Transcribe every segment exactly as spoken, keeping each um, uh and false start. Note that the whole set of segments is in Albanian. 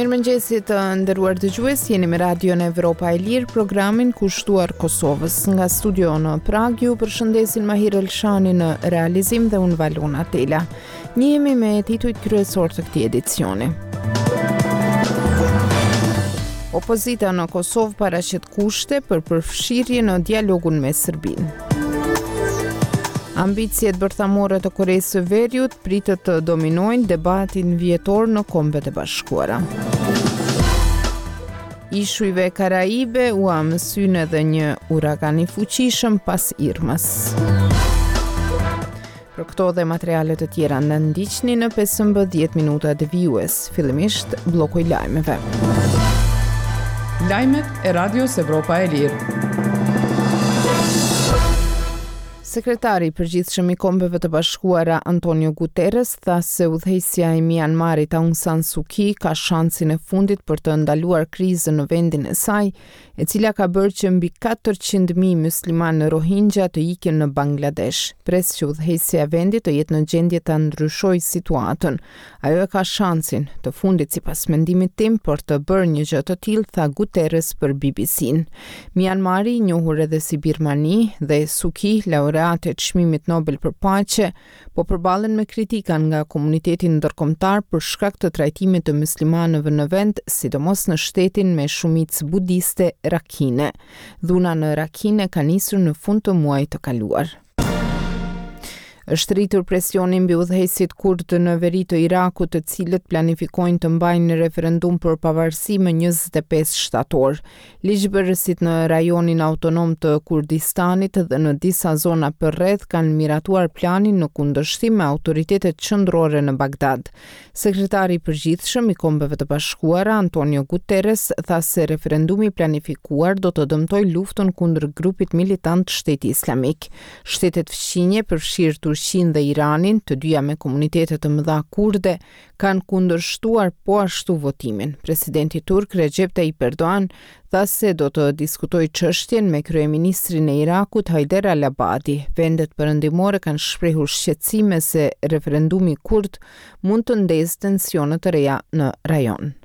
Mirëmëngjesit të nderuar dëgjues, jeni me Radio në Evropa e Lirë, programin kushtuar Kosovës. Nga studio në Prag, ju përshëndesin Mahir Elshani në realizim dhe unë Valona Tela. Njihemi me titujt kryesor të këtij edicioni. Opozita në Kosovë paraqet kushte për përfshirje në dialogun me Serbinë. Ambicjet bërthamore të Koresë së Veriut pritet të dominojnë debatin vjetor në Kombet e Bashkuara. Ishujve Karaibe u mësyn edhe një uragan i fuqishëm pas Irmës. Për këto dhe materialet të tjera në ndiqni në pesëmbëdhjetë minuta devijues. Fillimisht bloku i lajmeve. Lajmet e Radios Evropa e Lirë. Sekretari i përgjithshëm i Kombeve të Bashkuara Antonio Guterres tha se udhëheqësja e Myanmarit Aung San Suu Kyi ka shansin e fundit për të ndaluar krizën në vendin e saj, e cila ka bërë që mbi katërqind mijë muslimanë Rohingya të ikin në Bangladesh. Pres që udhëheqësja e vendit të jetë në gjendje ta ndryshojë situatën. Ajo e ka shansin të fundit sipas mendimit tim për të bërë një gjë të tillë, tha Guterres për B B C-n. Myanmari, i njohur edhe si Birmani, dhe Suu Kyi, laureat e çmimit Nobel për paqe, po përballen me kritika nga komuniteti ndërkombëtar për shkak të trajtimit të muslimanëve në vend, sidomos në shtetin me shumicë budiste Rakhine. Dhuna në Rakhine ka nisur në fund të muajit të kaluar. Është rritur presioni mbi udhëheqësit kurdë në veri të Irakut, të cilët planifikojnë të mbajnë referendum për pavarësi më njëzet e pesë shtator. Ligjbërësit në rajonin autonom të Kurdistanit dhe në disa zona përreth kanë miratuar planin në kundërshtim me autoritetet qendrore në Bagdad. Sekretari i përgjithshëm i Kombeve të Bashkuara Antonio Guterres tha se referendumi planifikuar do të dëmtojë luftën kundër grupit militant Shteti Islamik. Shtetet fqinje përfshirë Turqinë dhe Iranin, të dyja me komunitete të mëdha kurde, kanë kundërshtuar po ashtu votimin. Presidenti turk Recep Tayyip Erdogan tha se do të diskutojë çështjen me kryeministrin e Irakut Haider al-Abadi. Vendet perëndimore kanë shprehur shqetësime se referendumi kurd mund të ndezë tensione të reja në rajon.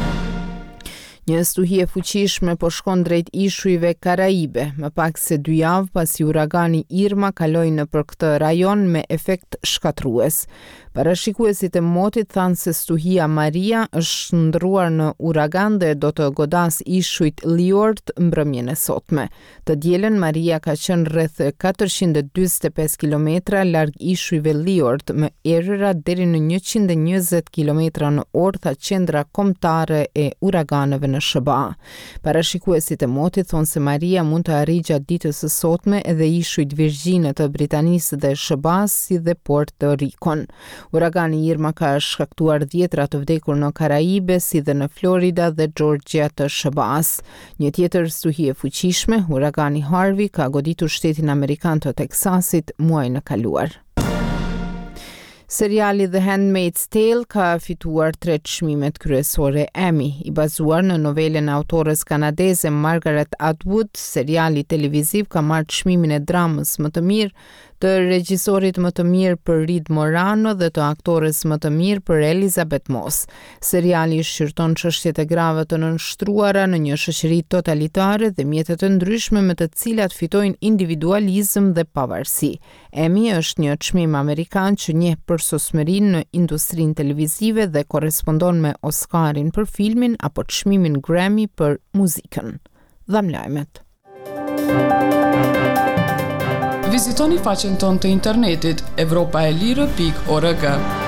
Një stuhi e fuqishme po shkon drejt ishujve Karaibe, më pak se dy javë pasi uragani Irma kaloi nëpër këtë rajon me efekt shkatrues. Parashikuesit e motit thanë se stuhia Maria është ndruar në uragan dhe do të godas ishujt Liort mbrëmjen e sotme. Të dielën Maria ka qenë rreth katërqind e dyzet e pesë kilometra larg ishujve Liort, me errëra deri në njëqind e njëzet kilometra në orë, tha qendra kombëtare e uraganeve në S B A. Parashikuesit e motit thonë se Maria mund të arrijë gjatë ditës së sotme edhe ishujt Virgjine të Britanisë dhe S B A-s, si dhe Puerto Ricon. Uragani Irma ka shkaktuar dhjetra të vdekur në Karaibe, si dhe në Florida dhe Georgia të S B A-s. Një tjetër stuhi e fuqishme, uragani Harvey, ka goditur shtetin amerikan të Teksasit muajin e kaluar. Seriali The Handmaid's Tale ka fituar tre çmimet kryesore Emmy, i bazuar në novelen e autores kanadeze Margaret Atwood. Seriali televiziv ka marrë çmimin e dramës më të mirë, të regjisorit më të mirë për Reed Morano dhe të aktores më të mirë për Elizabeth Moss. Seriali shqyrton çështjet e grave të nënshtruara në një shoqëri totalitare dhe mjete të ndryshme me të cilat fitojnë individualizëm dhe pavarësi. Emmy është një çmim amerikan që njeh për sosmërinë në industrinë televizive dhe korrespondon me Oscarin për filmin apo çmimin Grammy për muzikën. Dham lajmet. Vizitoni faqen tonë të internetit evropaelire pikë org.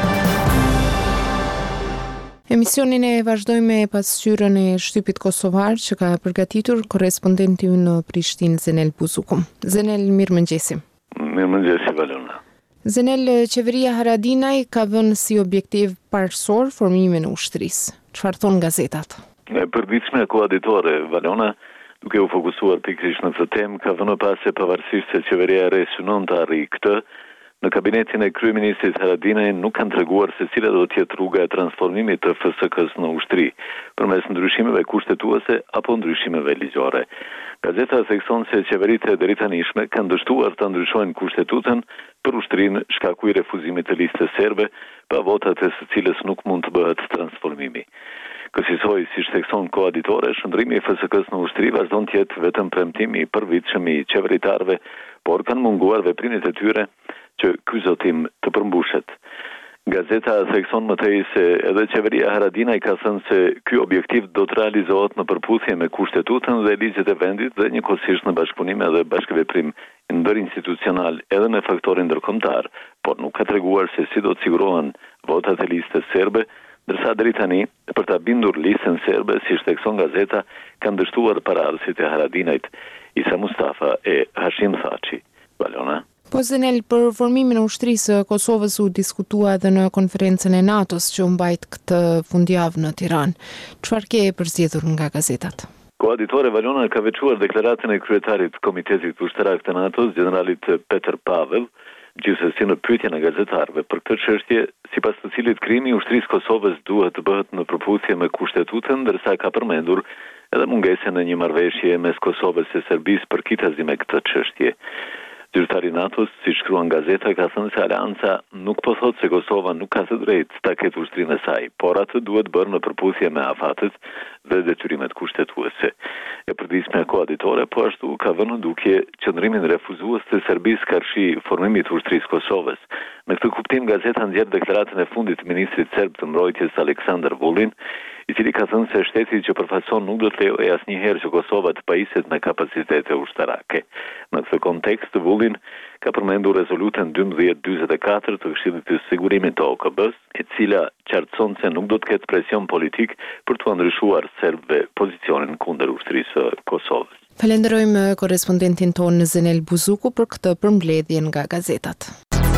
Emisionin e vazhdojmë me pasqyrën e shtypit kosovar që ka përgatitur korrespondenti ynë në Prishtinë, Zenel Buzuku. Zenel, mirëmëngjesi. Mirëmëngjesi, Valona. Zenel, qeveria Haradinaj ka vënë si objektiv parësor formimin e ushtrisë. Çfarë thon gazetat? E përditshme koaditore, Valona, duke u fokusuar pikërisht në këtë temë, ka vënë pas se pavarësisht se qeveria e re synon të arrijë këtë, në kabinetin e kryeministit Haradinaj nuk kanë treguar se cila do të jetë rruga e transformimit të F S K-s në ushtri, përmes ndryshimeve kushtetuese apo ndryshimeve ligjore. Gazeta thekson se qeveritë e deritanishme kanë dështuar të ndryshojnë kushtetutën për ushtrinë shkaku i refuzimit të listës serbe, pa votat e së cilës nuk mund të bëhet transformimi. Kësaj si thekson koaditore, shndrimi i F S K-s në ushtri vazhdon të jetë vetëm premtimi i përvitshëm i qeveritarëve, por kanë munguar veprimet e tyre që ky zotim të përmbushet. Gazeta thekson më tej se edhe qeveria Haradinaj ka thënë se ky objektiv do të realizohet në përputhje me kushtetutën dhe ligjet e vendit dhe njëkohësisht në bashkëpunim edhe bashkëveprim ndërinstitucional edhe me faktorin ndërkombëtar, por nuk ka treguar se si do të sigurohen votat e listës serbe, ndërsa deri tani për ta bindur listën serbe, si thekson gazeta, kanë dështuar paraardhësit e Haradinajt, Isa Mustafa e Hashim Thaçi. Valona. Po Zenel, për formimin e ushtrisë së Kosovës u diskutua edhe në konferencën e NATO-s që u mbajt këtë fundjavë në Tiranë. Çfarë ke përzgjedhur nga gazetat? Koaditore Valona ka veçuar deklaratën e kryetarit Komitetit Ushtarak të NATO-s, generalit Peter Pavel, gjithsesi në pyetjen e gazetarëve për këtë çështje, sipas të cilit krimi i ushtrisë Kosovës duhet të bëhet në përputhje me kushtetutën, ndërsa ka përmendur edhe mungesën e një marrëveshje mes Kosovës e Serbisë për kitazim me këtë çështje. Zyrtari NATO-s, si shkruan gazeta, ka thënë se Alianca nuk po thotë se Kosova nuk ka të drejtë ta ketë ushtrinë e saj, por atë duhet bërë në përputhje me afatet dhe detyrimet kushtetuese. E përdisme koaditore, po ashtu ka vënë në dukje qëndrimin refuzues të Serbisë karshi formimit të ushtrisë Kosovës. Me këtë kuptim, gazeta nxjerr deklaratën e fundit të ministrit serb të mbrojtjes Aleksandar Vulin, i cili ka thënë se shteti që përfaqëson nuk do të lejojë asnjëherë që Kosova të pajiset me kapacitete ushtarake. Në këtë kontekst, Vulin ka përmendur rezolutën dymbëdhjetë dyzet e katër të Këshillit të Sigurimit të O K B-s, e cila qartëson se nuk do të ketë presion politik për të ndryshuar serbëve pozicionin kundër ushtrisë së Kosovës. Falenderojmë korrespondentin tonë Zenel Buzuku për këtë përmbledhje nga gazetat.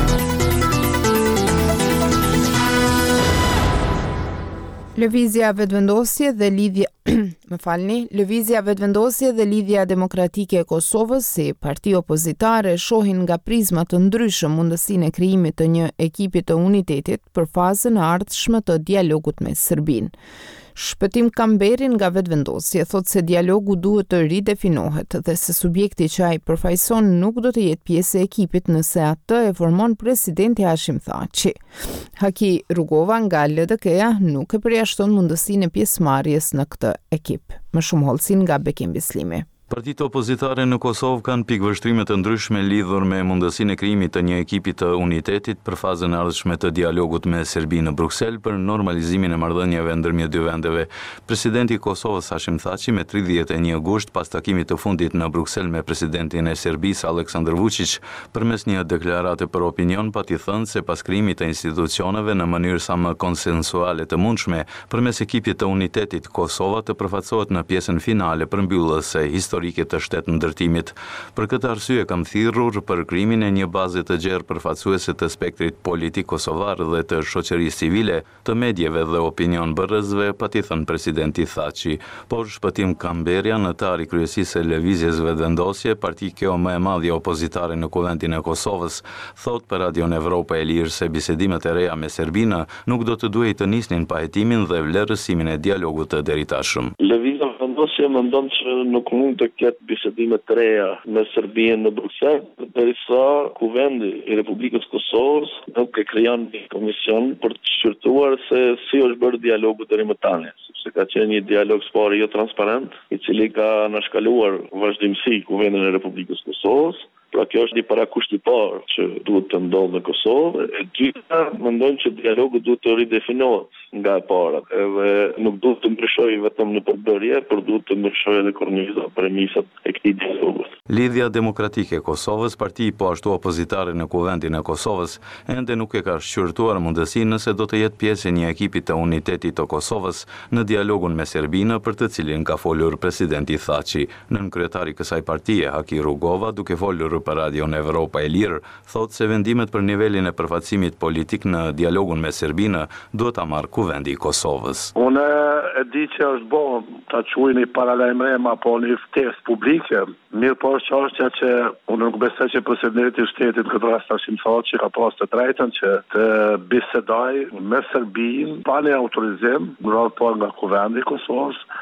Lëvizja vetëvendosje dhe lidhja më falni, lëvizja vetëvendosje dhe lidhja demokratike e Kosovës si parti opozitare shohin nga prizma të ndryshëm mundësinë e krijimit të një ekipi të unitetit për fazën e ardhshme të dialogut me Serbinë. Shpëtim Kamberi nga vetëvendosje thotë se dialogu duhet të ridefinohet dhe se subjekti që ai përfaqëson nuk do të jetë pjesë e ekipit nëse atë e formon presidenti Hashim Thaçi. Haki Rugova nga L D K-ja nuk e përjashton mundësinë e pjesëmarrjes në këtë ekip. Më shumë hollësin nga Bekim Bislimi. Partitë opozitare në Kosovë kanë pikëvështrime të ndryshme lidhur me mundësinë e krijimit të një ekipi të unitetit për fazën e ardhshme të dialogut me Serbinë në Bruksel për normalizimin e marrëdhënieve ndërmjet dy vendeve. Presidenti i Kosovës Hashim Thaçi me tridhjetë e një gusht pas takimit të fundit në Bruksel me presidentin e Serbisë Aleksandar Vučić, përmes një deklarate për opinion pati thënë se pas krijimit të institucioneve në mënyrë sa më konsensuale të mundshme, përmes ekipit të unitetit Kosova të përfaqësohet në pjesën finale përmbyllëse historike të shtetë ndërtimit. Për këtë arsye kam thirrur për krijimin e një baze të gjerë përfaqësuese të spektrit politik kosovar dhe të shoqërisë civile, të medjeve dhe opinion bërësve, pati thënë presidenti Thaçi. Por Shpëtim Kamberi, anëtar i kryesisë së lëvizjes vetëvendosje, parti kjo më e madhe opozitare në Kuventin e Kosovës, thot për Radion Evropa e Lirë se bisedimet e reja me Serbinë nuk do të duhej të nisnin pa hetimin dhe vlerësimin e dialogut të deritashëm. Lëvizja vetëvendosje mendon që nuk mund të ketë bisedime të reja me Serbinë në Bruksel, derisa Kuvendi i Republikës Kosovës nuk e krijon një komision për të shqyrtuar se si është bërë dialogu deri më tani, sepse ka qenë një dialog spari jo transparent, i cili ka nënshkaluar vazhdimsi Kuvendin e Republikës Kosovës. Pra kjo është një parakusht i parë që duhet të ndodhë në Kosovë. E dyta, mendojmë që dialogu duhet të ridefinohet nga e para, edhe nuk duhet të ndryshojë vetëm në përbërje, por duhet të ndryshojë edhe korniza, premisat e këtij dialogu. Lidhja Demokratike e Kosovës, parti po ashtu opozitare në Kuvendin e Kosovës, ende nuk e ka shqyrtuar mundësinë nëse do të jetë pjesë e një ekipi të unitetit të Kosovës në dialogun me Serbinë, për të cilin ka folur presidenti Thaçi. Nën kryetari i kësaj partie, Haki Rugova, duke folur për Radion Evropa e Lirë, thotë se vendimet për nivelin e përfaqësimit politik në dialogun me Serbinë duhet ta marrë Kuvendi i Kosovës. Unë e di që është bo ta quajë një paralajmërim apo një ftesë publike, mirë po është çështja që unë nuk besoj që presidenti i shtetit këtë rast Hashim Thaçi ka pas të drejtën që të bisedoj me Serbinë pa një autorizim, ndërkohë po nga Kuvendi i Kosovës,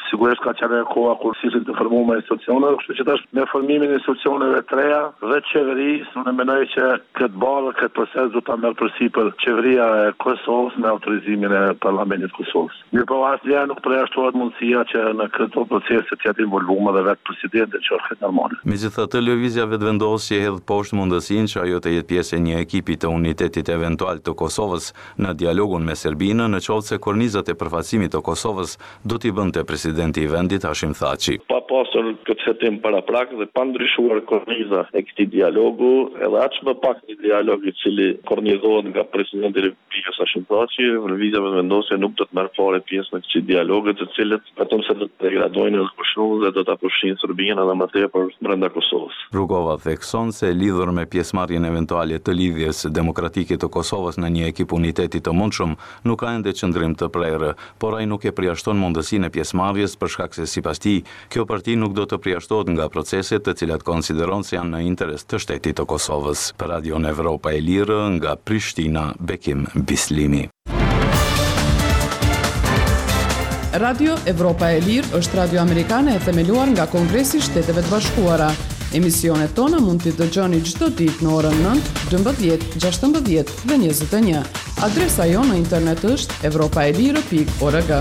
sigurisht ka qenë koha kur sillen të formuar institucione, kështu që tash me formimin e institucioneve të reja dhe qeverisë, unë mendoj që këtë barë, këtë proces do ta merr përsipër qeveria e Kosovës me autorizimin e Parlamentit të Kosovës. Mirë po asnjëherë nuk përjashtohet mundësia që në këto procese të jetë involuar dhe vetë presidenti që është normale. Megjithatë, lëvizja vetvendos që hedh poshtë mundësinë që ajo të jetë pjesë e një ekipi të unitetit eventual të Kosovës në dialogun me Serbinë, në qoftë se kornizat e përfaqësimit të Kosovës do t'i bënte presidenti i vendit Hashim Thaçi. Pa pasur këtë hetim paraprak dhe pa ndryshuar korniza e këtij dialogu, edhe aq më pak një dialog i cili kornizohet nga presidenti i Republikës Hashim Thaçi, lëvizja vetëvendosje nuk do të marrë fare pjesë në këto dialoge, të cilët vetëm se do të degradojnë edhe kushtun dhe do ta pushin Serbinë edhe më tepër brenda Kosovës. Rugova thekson se lidhur me pjesëmarrjen eventuale të lidhjes demokratike të Kosovës në një ekip uniteti të mundshëm, nuk ka ende qëndrim të prerë, por ai nuk e përjashton mundësinë e pjesëmarrjes për shkak se sipas tij, kjo parti nuk do të përjashtohet nga proceset të cilat konsideron se janë në interes të shtetit të Kosovës. Për Radion Evropa e Lirë nga Prishtina, Bekim Bislimi. Radio Evropa e Lirë është radio amerikane e themeluar nga Kongresi i Shteteve të Bashkuara. Emisionet tona mund t'i dëgjoni çdo ditë në orën nëntë, dymbëdhjetë, gjashtëmbëdhjetë dhe njëzet e një. Adresa jonë në internet është evropaelire pikë org.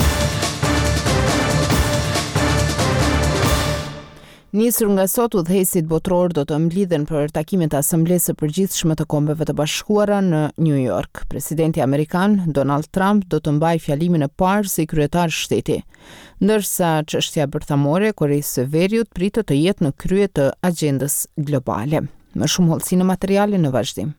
Nisur nga sot, udhëheqësit botror do të mblidhen për takimet e Asamblesë së Përgjithshme të Kombeve të Bashkuara në New York. Presidenti amerikan Donald Trump do të mbajë fjalimin e parë si kryetar shteti, ndërsa çështja bërthamore e Koreas së Veriut pritet të jetë në krye të agjendës globale. Më shumë hollësi në materialin në vazhdim.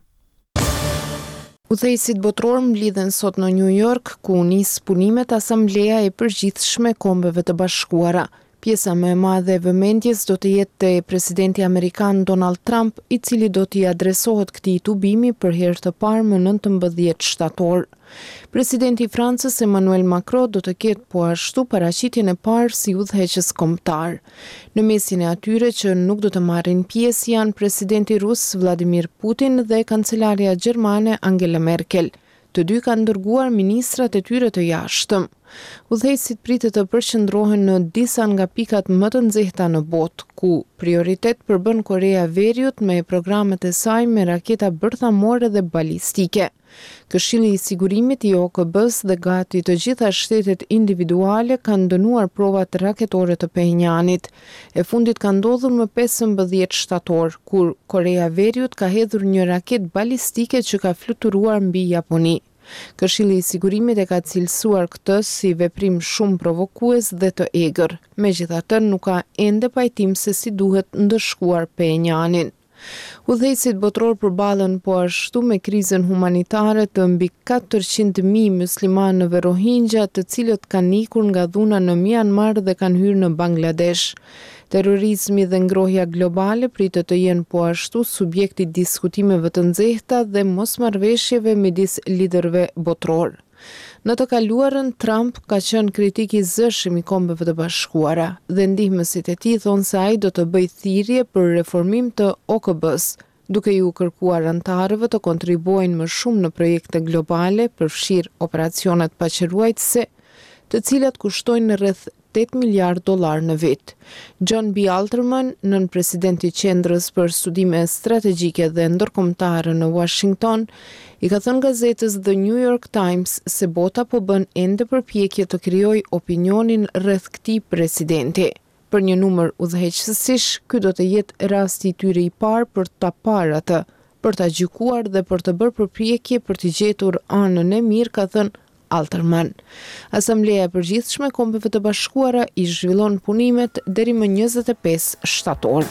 Udhëheqësit botror mblidhen sot në New York, ku nis punimet Asambleja e Përgjithshme e Kombeve të Bashkuara. Pjesa më e madhe e vëmendjes do të jetë te presidenti amerikan Donald Trump, i cili do t'i adresohet këtij tubimi për herë të parë më nëntëmbëdhjetë shtator. Presidenti i Francës Emmanuel Macron do të ketë po ashtu paraqitjen e parë si udhëheqës kombëtar. Në mesin e atyre që nuk do të marrin pjesë janë presidenti rus Vladimir Putin dhe kancelarja gjermane Angela Merkel. Të dy kanë dërguar ministrat e tyre të jashtëm. Udhëheqësit pritet të përqendrohen në disa nga pikat më të nxehta në botë, ku prioritet përbën Korea e Veriut me programet e saj me raketa bërthamore dhe balistike. Këshilli i Sigurimit i O K B-s dhe gati të gjitha shtetet individuale kanë dënuar provat raketore të Pyonjanit. E fundit ka ndodhur më pesëmbëdhjetë shtator, kur Korea e Veriut ka hedhur një raketë balistike që ka fluturuar mbi Japoni. Këshilli i Sigurimit e ka cilësuar këtë si veprim shumë provokues dhe të egër. Megjithatë, nuk ka ende pajtim se si duhet ndëshkuar Pyonjanin. Udhëheqësit botror përballen po ashtu me krizën humanitare të mbi katërqind mijë muslimanëve Rohingya, të cilët kanë ikur nga dhuna në Myanmar dhe kanë hyrë në Bangladesh. Terrorizmi dhe ngrohja globale pritet të jenë po ashtu subjekti diskutimeve të nxehta dhe mosmarrëveshjeve midis liderëve botror. Në të kaluarën, Trump ka qenë kritik i zëshëm i Kombeve të Bashkuara dhe ndihmësit e tij thonë se ai do të bëjë thirrje për reformim të O K B-s, duke ju kërkuar antarëve të kontribuojnë më shumë në projekte globale, përfshirë operacionet paqëruajtëse, të cilat kushtojnë rreth tetë miliardë dollar në vit. John B. Alterman, nën presidenti i Qendrës për Studime Strategjike dhe Ndërkombëtare në Washington, i ka thënë gazetës The New York Times se bota po bën ende përpjekje të krijojë opinionin rreth këtij presidenti. Për një numër udhëheqësish, ky do të jetë rasti i tyre i parë për ta parë atë, për ta gjykuar dhe për të bërë përpjekje për të gjetur anën e mirë, ka thënë Alterman. Asambleja e Përgjithshme e Kombeve të Bashkuara i zhvillon punimet deri më njëzet e pesë shtator.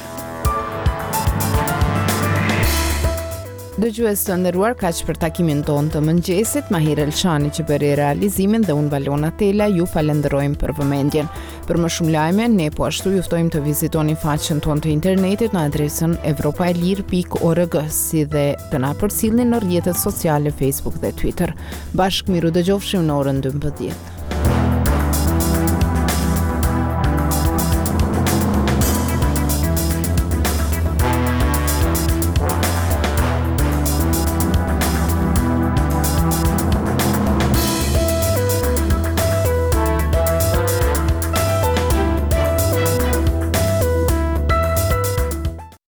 Dëgjues të nderuar, kaq për takimin tonë të mëngjesit. Mahir Elshani që bëri realizimin dhe unë Valona Tela ju falenderojmë për vëmendjen. Për më shumë lajme, ne po ashtu ju ftojmë të vizitoni faqen tonë të internetit në adresën evropaelir pikë org, si dhe të na përcjellni në rrjetet sociale Facebook dhe Twitter. Bashkë miru dëgjofshim në orën dymbëdhjetë.